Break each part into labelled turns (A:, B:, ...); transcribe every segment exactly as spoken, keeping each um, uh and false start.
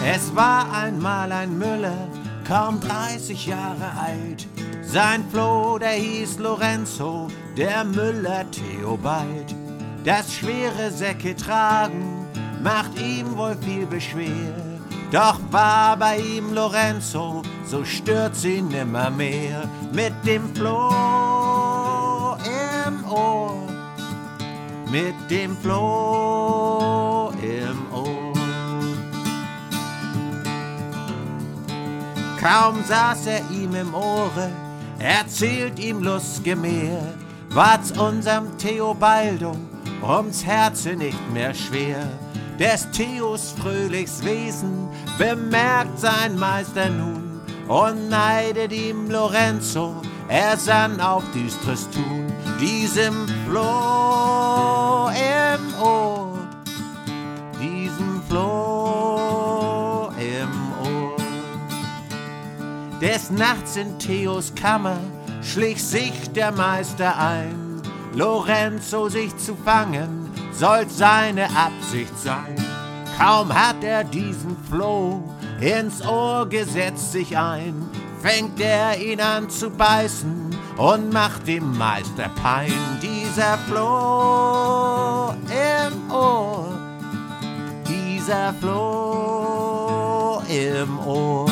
A: Es war einmal ein Müller, kaum dreißig Jahre alt. Sein Floh, der hieß Lorenzo, der Müller Theobald. Das schwere Säcke tragen macht ihm wohl viel Beschwer. Doch war bei ihm Lorenzo, so stört's ihn nimmermehr. Mit dem Floh im Ohr, mit dem Floh im Ohr. Kaum saß er ihm im Ohre, erzählt ihm lustgemähr, war's unserem Theobaldo ums Herze nicht mehr schwer. Des Theos fröhliches Wesen bemerkt sein Meister nun und neidet ihm Lorenzo, er sann auf düstres Tun. Diesem Floh im Ohr, diesem Floh im Ohr. Des Nachts in Theos Kammer schlich sich der Meister ein. Lorenzo sich zu fangen, soll's seine Absicht sein. Kaum hat er diesen Floh ins Ohr gesetzt sich ein, fängt er ihn an zu beißen und macht dem Meister Pein. Dieser Floh im Ohr, dieser Floh im Ohr.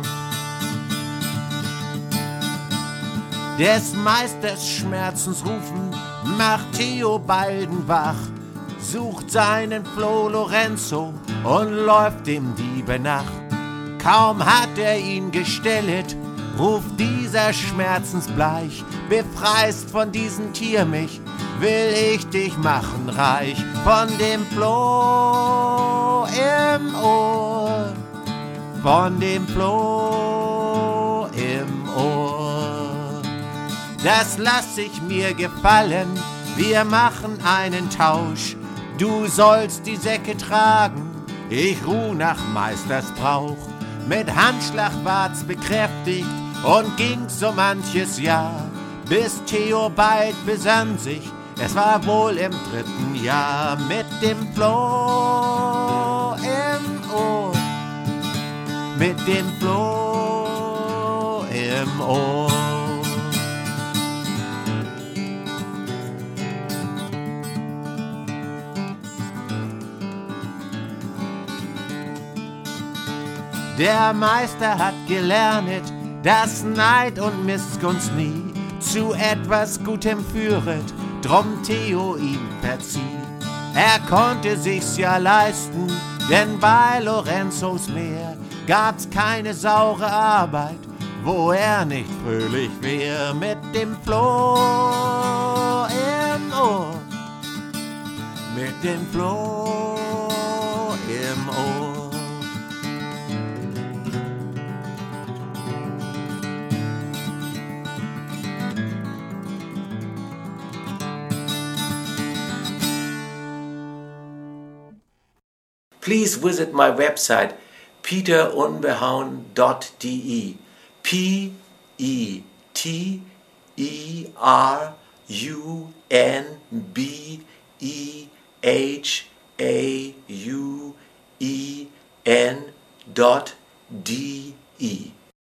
A: Des Meisters Schmerzensrufen macht Theobalden wach, sucht seinen Floh Lorenzo und läuft dem Diebe nach. Kaum hat er ihn gestellet, ruft dieser schmerzensbleich: Befreist von diesem Tier mich, will ich dich machen reich. Von dem Floh im Ohr, von dem Floh im Ohr. Das lass ich mir gefallen, wir machen einen Tausch. Du sollst die Säcke tragen, ich ruh nach Meisters Brauch. Mit Handschlag ward's bekräftigt und ging so manches Jahr, bis Theobald besann sich, es war wohl im dritten Jahr. Mit dem Floh im Ohr, mit dem Floh im Ohr. Der Meister hat gelernet, dass Neid und Missgunst nie zu etwas Gutem führet, drum Theo ihm verzieh. Er konnte sich's ja leisten, denn bei Lorenzos Meer gab's keine saure Arbeit, wo er nicht fröhlich wär. Mit dem Floh im Ohr, mit dem Floh im Ohr.
B: Please visit my website peter unbehauen dot de. P E T E R U N B E H A U E N dot D E.